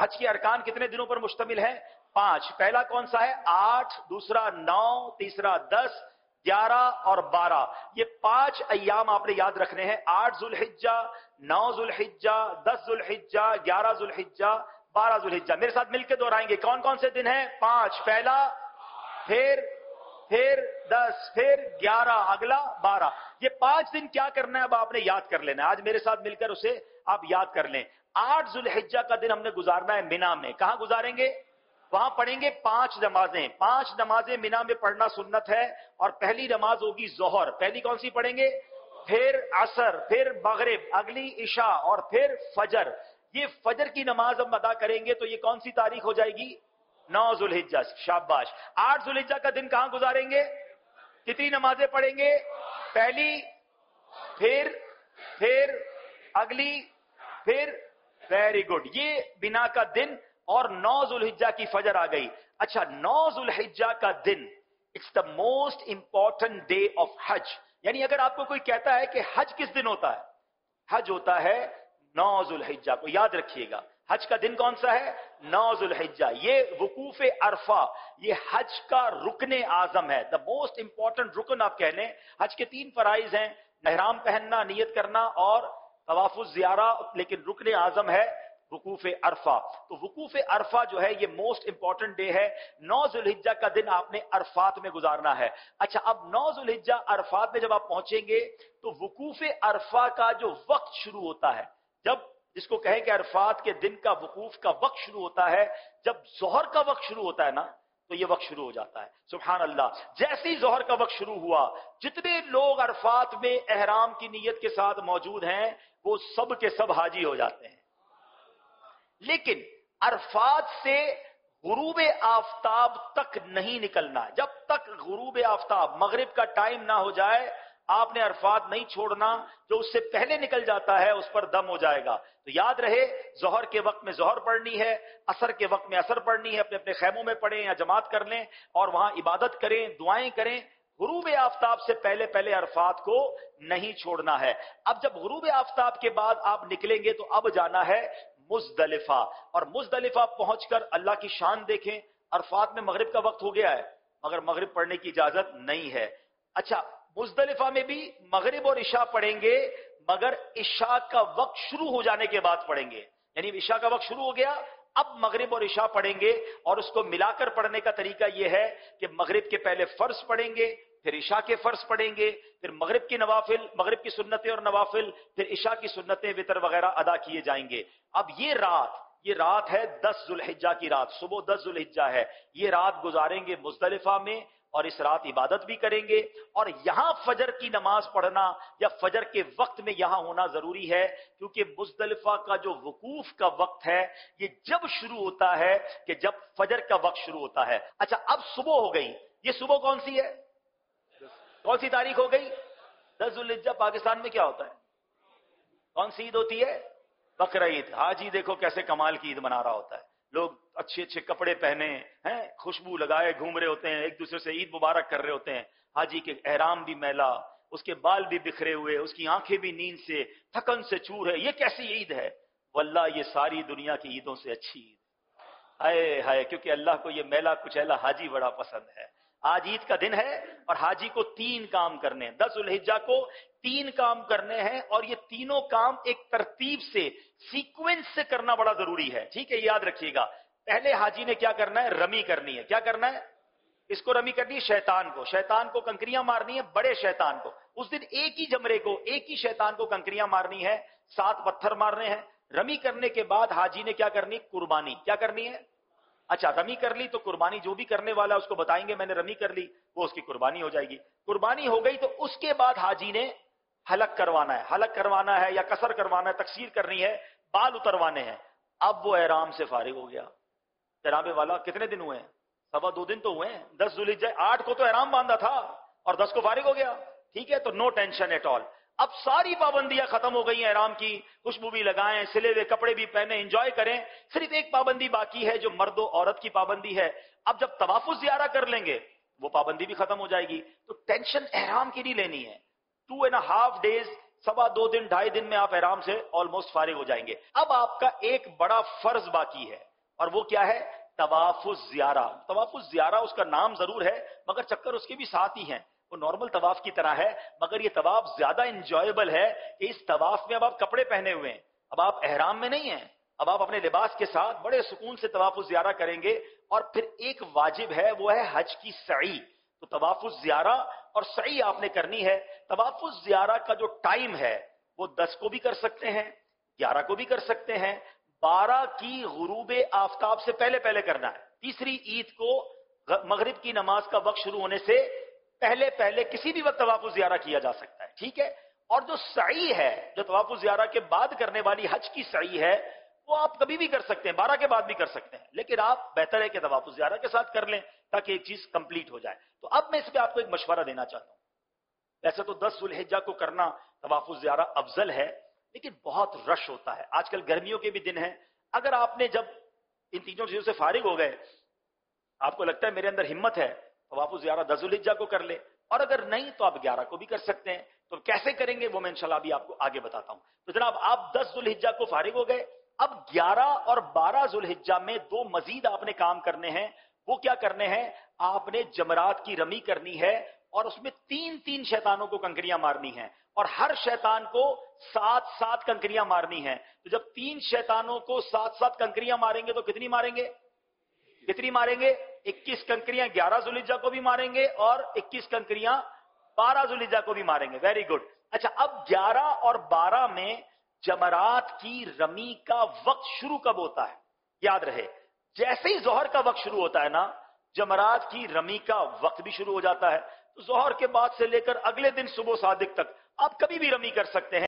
حج کے ارکان کتنے دنوں پر مشتمل ہے؟ 5۔ پہلا کون سا ہے؟ 8، دوسرا 9، تیسرا 10، 11 اور 12۔ یہ 5 ایام آپ نے یاد رکھنے ہیں، 8 ذوالحجہ، 9 ذوالحجہ، 10 ذوالحجہ، 11 ذوالحجہ، 12 ذوالحجہ۔ میرے ساتھ مل کے دہرائیں گے، کون کون سے دن ہیں؟ 5، پہلا، پھر 10، پھر 11، اگلا 12۔ یہ 5 دن کیا کرنا ہے اب آپ نے یاد کر لینا ہے، آج میرے ساتھ مل کر اسے آپ یاد کر لیں۔ 8 ذوالحجہ کا دن ہم نے گزارنا ہے مینا میں۔ کہاں گزاریں گے؟ وہاں پڑھیں گے 5 نمازیں۔ 5 نمازیں مینا میں پڑھنا سنت ہے، اور پہلی نماز ہوگی ظہر۔ پہلی کون سی پڑھیں گے؟ پھر عصر، پھر مغرب، اگلی عشاء اور پھر فجر۔ یہ فجر کی نماز ہم ادا کریں گے تو یہ کون سی تاریخ ہو جائے گی؟ 9 ذوالحجہ۔ شاباش۔ 8 ذوالحجہ کا دن کہاں گزاریں گے؟ کتنی نمازیں پڑھیں گے؟ پہلی، پھر اگلی، پھر، ویری گڈ، یہ بنا کا دن، اور 9 ذوالحجہ کی فجر آ گئی۔ اچھا، 9 ذوالحجہ کا دن it's the most important day of حج۔ یعنی اگر آپ کو کوئی کہتا ہے کہ حج کس دن ہوتا ہے، حج ہوتا ہے 9 ذوالحجہ کو، یاد رکھیے گا۔ حج کا دن کون سا ہے؟ 9 ذوالحجہ۔ یہ وقوف عرفہ، یہ حج کا رکن اعظم ہے، دا موسٹ امپورٹنٹ رکن آپ کہہ لیں۔ حج کے 3 فرائض ہیں، احرام پہننا، نیت کرنا اور طواف الزیارہ، لیکن رکن اعظم ہے وقوف عرفہ۔ تو وقوف عرفہ جو ہے یہ موسٹ امپورٹنٹ ڈے ہے۔ 9 ذوالحجہ کا دن آپ نے عرفات میں گزارنا ہے۔ اچھا، اب 9 ذوالحجہ عرفات میں جب آپ پہنچیں گے تو وقوف عرفہ کا جو وقت شروع ہوتا ہے، جب جس کو کہیں کہ عرفات کے دن کا وقوف کا وقت شروع ہوتا ہے، جب ظہر کا وقت شروع ہوتا ہے نا، تو یہ وقت شروع ہو جاتا ہے۔ سبحان اللہ۔ جیسے ہی ظہر کا وقت شروع ہوا، جتنے لوگ عرفات میں احرام کی نیت کے ساتھ موجود ہیں وہ سب کے سب حاجی ہو جاتے ہیں۔ لیکن عرفات سے غروب آفتاب تک نہیں نکلنا۔ جب تک غروب آفتاب، مغرب کا ٹائم نہ ہو جائے، آپ نے عرفات نہیں چھوڑنا۔ جو اس سے پہلے نکل جاتا ہے اس پر دم ہو جائے گا۔ تو یاد رہے، ظہر کے وقت میں ظہر پڑھنی ہے، عصر کے وقت میں عصر پڑھنی ہے، اپنے اپنے خیموں میں پڑھیں یا جماعت کر لیں اور وہاں عبادت کریں، دعائیں کریں۔ غروب آفتاب سے پہلے پہلے عرفات کو نہیں چھوڑنا ہے۔ اب جب غروب آفتاب کے بعد آپ نکلیں گے تو اب جانا ہے مزدلفہ، اور مزدلفہ پہنچ کر اللہ کی شان دیکھیں۔ عرفات میں مغرب کا وقت ہو گیا ہے مگر مغرب پڑھنے کی اجازت نہیں ہے۔ اچھا، مزدلفہ میں بھی مغرب اور عشاء پڑھیں گے، مگر عشاء کا وقت شروع ہو جانے کے بعد پڑھیں گے۔ یعنی عشاء کا وقت شروع ہو گیا، اب مغرب اور عشاء پڑھیں گے، اور اس کو ملا کر پڑھنے کا طریقہ یہ ہے کہ مغرب کے پہلے فرض پڑھیں گے، پھر عشاء کے فرض پڑھیں گے، پھر مغرب کی نوافل، مغرب کی سنتیں اور نوافل، پھر عشاء کی سنتیں وتر وغیرہ ادا کیے جائیں گے۔ اب یہ رات ہے 10 ذوالحجہ کی رات، صبح 10 ذوالحجہ ہے، یہ رات گزاریں گے مزدلفہ میں، اور اس رات عبادت بھی کریں گے۔ اور یہاں فجر کی نماز پڑھنا یا فجر کے وقت میں یہاں ہونا ضروری ہے، کیونکہ مزدلفہ کا جو وقوف کا وقت ہے یہ جب شروع ہوتا ہے کہ جب فجر کا وقت شروع ہوتا ہے۔ اچھا، اب صبح ہو گئی، یہ صبح کون سی ہے؟ کون سی تاریخ ہو گئی؟ 10 ذوالحجہ۔ پاکستان میں کیا ہوتا ہے؟ کون سی عید ہوتی ہے؟ بقرہ عید۔ حاجی دیکھو کیسے کمال کی عید منا رہا ہوتا ہے، لوگ اچھے اچھے کپڑے پہنے ہیں، خوشبو لگائے گھوم رہے ہوتے ہیں، ایک دوسرے سے عید مبارک کر رہے ہوتے ہیں۔ حاجی کے احرام بھی میلا، اس کے بال بھی بکھرے ہوئے، اس کی آنکھیں بھی نیند سے، تھکن سے چور ہے۔ یہ کیسی عید ہے؟ واللہ یہ ساری دنیا کی عیدوں سے اچھی عید ہائے ہائے، کیونکہ اللہ کو یہ میلا کچیلا حاجی بڑا پسند ہے۔ آج عید کا دن ہے اور حاجی کو 3 کام کرنے ہیں، 10 ذوالحجہ کو 3 کام کرنے ہیں، اور یہ تینوں کام ایک ترتیب سے، سیکوینس سے کرنا بڑا ضروری ہے۔ ٹھیک ہے، یاد رکھیے گا۔ پہلے حاجی نے کیا کرنا ہے؟ رمی کرنی ہے۔ کیا کرنا ہے؟ اس کو رمی کرنی ہے، شیطان کو کنکریاں مارنی ہے، بڑے شیطان کو۔ اس دن ایک ہی جمرے کو، ایک ہی شیطان کو کنکریاں مارنی ہے، 7 پتھر مارنے ہیں۔ رمی کرنے کے بعد حاجی نے کیا کرنی؟ قربانی۔ کیا کرنی ہے؟ اچھا، رمی کر لی تو قربانی، جو بھی کرنے والا اس کو بتائیں گے میں نے رمی کر لی، وہ اس کی قربانی ہو جائے گی۔ قربانی ہو گئی تو اس کے بعد حاجی نے حلق کروانا ہے یا قصر کروانا ہے، تقصیر کرنی ہے، بال اتروانے ہیں۔ اب وہ احرام سے فارغ ہو گیا۔ جناب والا کتنے دن ہوئے ہیں؟ 2.25 دن تو ہوئے ہیں۔ 10 ذوالحجہ 8 کو تو احرام باندھا تھا اور 10 کو فارغ ہو گیا۔ ٹھیک ہے، تو نو ٹینشن ایٹ آل۔ اب ساری پابندیاں ختم ہو گئی ہیں احرام کی، خوشبو بھی لگائیں، سلے ہوئے کپڑے بھی پہنے، انجوائے کریں۔ صرف ایک پابندی باقی ہے جو مرد و عورت کی پابندی ہے۔ اب جب طواف الزیارہ کر لیں گے وہ پابندی بھی ختم ہو جائے گی، تو ٹینشن احرام کی نہیں لینی ہے۔ 2.5 days، 2.25 دن، 2.5 دن میں آپ احرام سے آلموسٹ فارغ ہو جائیں گے۔ اب آپ کا ایک بڑا فرض باقی ہے، اور وہ کیا ہے؟ طواف الزیارہ. طواف الزیارہ اس کا نام ضرور ہے مگر چکر اس کے بھی ساتھ ہی ہیں. وہ نارمل طواف کی طرح ہے مگر یہ طواف زیادہ انجوائبل ہے کہ اس طواف میں اب آپ کپڑے پہنے ہوئے ہیں, اب آپ احرام میں نہیں ہیں, اب آپ اپنے لباس کے ساتھ بڑے سکون سے طواف الزیارہ کریں گے. اور پھر ایک واجب ہے وہ ہے حج کی سعی. تو طواف الزیارہ اور سعی آپ نے کرنی ہے. طواف الزیارہ کا جو ٹائم ہے وہ 10 کو بھی کر سکتے ہیں, 11 کو بھی کر سکتے ہیں, 12 کی غروب آفتاب سے پہلے پہلے کرنا ہے. تیسری عید کو مغرب کی نماز کا وقت شروع ہونے سے پہلے پہلے کسی بھی وقت طواف الزیارہ کیا جا سکتا ہے. ٹھیک ہے. اور جو سعی ہے, جو طواف الزیارہ کے بعد کرنے والی حج کی سعی ہے, وہ آپ کبھی بھی کر سکتے ہیں, 12 کے بعد بھی کر سکتے ہیں, لیکن آپ بہتر ہے کہ طواف الزیارہ کے ساتھ کر لیں تاکہ ایک چیز کمپلیٹ ہو جائے. تو اب میں اس پہ آپ کو ایک مشورہ دینا چاہتا ہوں. ویسے تو 10 ذو الحجہ کو کرنا طواف الزیارہ افضل ہے, لیکن بہت رش ہوتا ہے. آج کل گرمیوں کے بھی دن ہیں. اگر آپ نے جب ان تینوں چیزوں سے فارغ ہو گئے, آپ کو لگتا ہے میرے اندر ہمت ہے, طواف الزیارہ 10 ذو الحجہ کو کر لے, اور اگر نہیں تو آپ 11 کو بھی کر سکتے ہیں. تو کیسے کریں گے وہ میں انشاءاللہ ابھی آپ کو آگے بتاتا ہوں. تو جناب آپ 10 ذو الحجہ کو فارغ ہو گئے, اب 11 اور 12 ذو الحجہ میں 2 مزید آپ نے کام کرنے ہیں. وہ کیا کرنے ہیں؟ آپ نے جمرات کی رمی کرنی ہے اور اس میں 3 شیطانوں کو کنکریاں مارنی ہیں, اور ہر شیطان کو 7 کنکریاں مارنی ہیں. تو جب 3 شیطانوں کو 7 کنکریاں ماریں گے تو کتنی ماریں گے؟ 21 کنکریاں 11 ذو الحجہ کو بھی ماریں گے اور 21 کنکریاں 12 ذو الحجہ کو بھی ماریں گے. Very good. اچھا, اب 11 اور 12 میں جمرات کی رمی کا وقت شروع کب ہوتا ہے؟ یاد رہے, جیسے ہی ظہر کا وقت شروع ہوتا ہے نا, جمرات کی رمی کا وقت بھی شروع ہو جاتا ہے. تو ظہر کے بعد سے لے کر اگلے دن صبح صادق تک آپ کبھی بھی رمی کر سکتے ہیں.